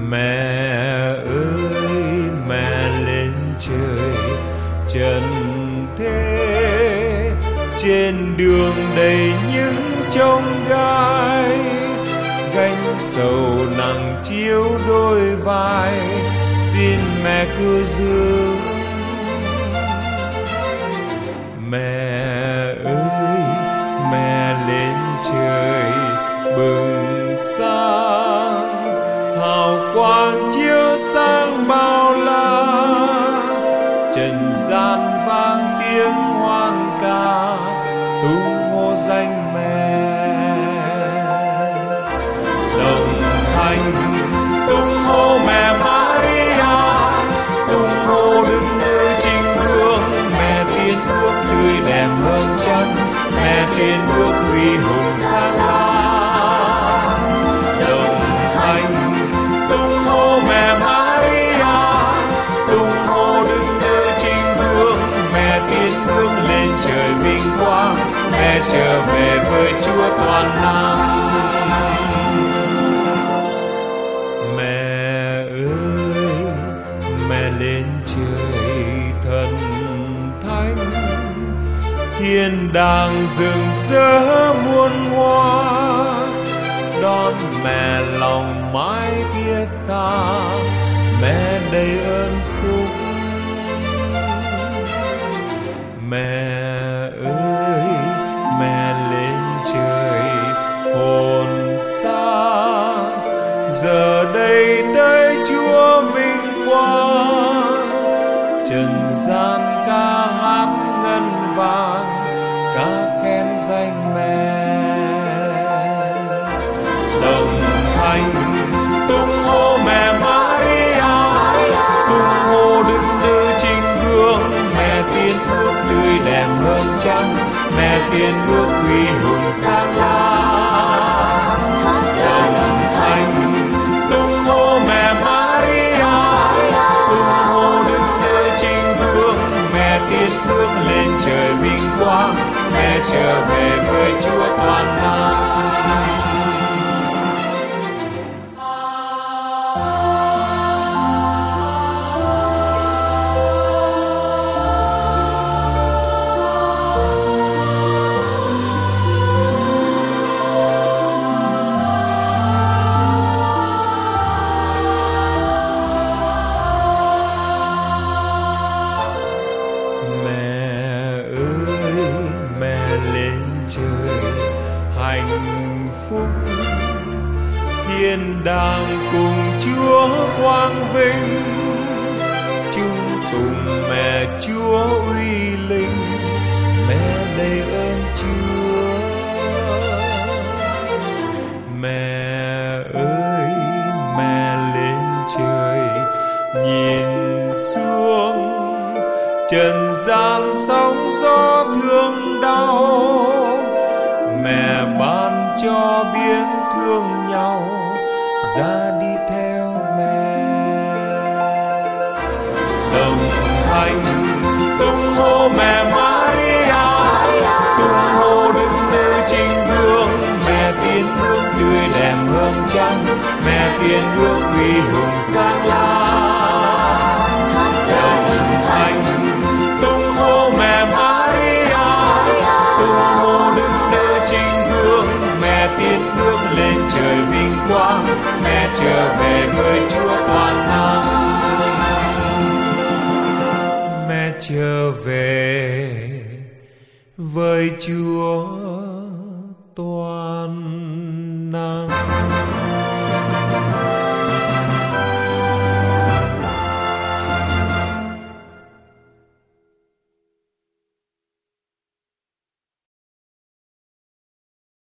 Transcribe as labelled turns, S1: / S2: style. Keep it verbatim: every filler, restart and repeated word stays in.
S1: Mẹ ơi mẹ lên trời trần thế, trên đường đầy những chông gai, gánh sầu nặng chiếu đôi vai, xin mẹ cứ giữ. Mẹ ơi mẹ lên trời bừng sáng, hào quang chiếu sáng bao la, trần gian vang tiếng hoan ca tung hô danh mẹ. Đồng thanh tung hô mẹ Maria, tung hô Đức Nữ Trinh Vương, mẹ tiến bước tươi đẹp hơn chân, mẹ tiến bước uy hùng sáng la. Đồng thanh tung hô mẹ Maria, tung hô Đức Nữ Trinh Vương, mẹ tiến bước lên trời vinh quang, mẹ trở về với Chúa toàn năng. Mẹ ơi mẹ lên trời thần thánh, thiên đàng rực rỡ muôn hoa, đón mẹ lòng mãi thiết tha, mẹ đầy ơn phúc. Mẹ ơi mẹ lên trời hồn xa, giờ đây tới Chúa vinh quang, trần gian ca hát ngân vang, ca khen danh mẹ. Đồng thanh tung hô mẹ Maria, tung hô Đức Nữ Trinh Vương, mẹ tiến bước tươi đẹp hơn trăng, mẹ tiến bước uy hùng sáng la. Đồng thanh tung hô mẹ Maria, tung hô Đức Nữ Trinh Vương, mẹ tiến bước lên trời vinh quang, mẹ trở về với Chúa toàn năng. Hạnh phúc thiên đàng cùng Chúa quang vinh, chung tùng mẹ Chúa uy linh, mẹ đầy ơn Chúa. Mẹ ơi mẹ lên trời nhìn xuống, trần gian sóng gió thương đau, mẹ ban cho biết thương nhau, ra đi theo mẹ. Đồng thanh tung hô mẹ Maria, tung hô Đức Nữ Trinh Vương, mẹ tiến bước tươi đẹp hơn trăng, mẹ tiến bước uy hùng sáng la. Đồng thanh tung hô mẹ Maria, tung hô Đức Nữ Trinh Vương, mẹ tiến bước lên trời vinh quang, mẹ trở về với Chúa toàn năng. Mẹ trở về với Chúa toàn